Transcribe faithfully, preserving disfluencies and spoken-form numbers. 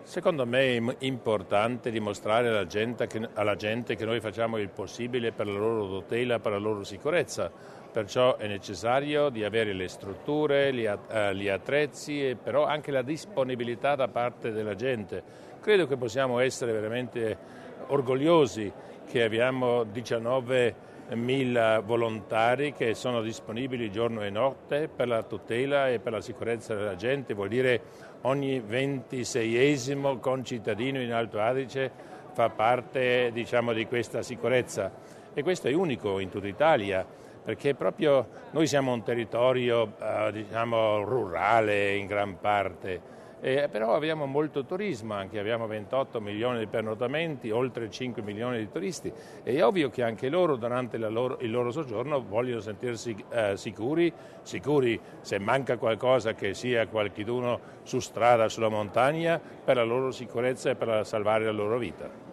Secondo me è im- importante dimostrare alla gente, che, alla gente che noi facciamo il possibile per la loro tutela, per la loro sicurezza. Perciò è necessario di avere le strutture, gli, at- eh, gli attrezzi e però anche la disponibilità da parte della gente. Credo che possiamo essere veramente orgogliosi che abbiamo diciannovemila volontari che sono disponibili giorno e notte per la tutela e per la sicurezza della gente. Vuol dire ogni ventiseiesimo concittadino in Alto Adige fa parte, diciamo, di questa sicurezza e questo è unico in tutta Italia, perché proprio noi siamo un territorio eh, diciamo, rurale in gran parte, eh, però abbiamo molto turismo anche, abbiamo ventotto milioni di pernottamenti, oltre cinque milioni di turisti e è ovvio che anche loro durante la loro, il loro soggiorno vogliono sentirsi eh, sicuri, sicuri se manca qualcosa che sia qualcuno su strada, sulla montagna, per la loro sicurezza e per salvare la loro vita.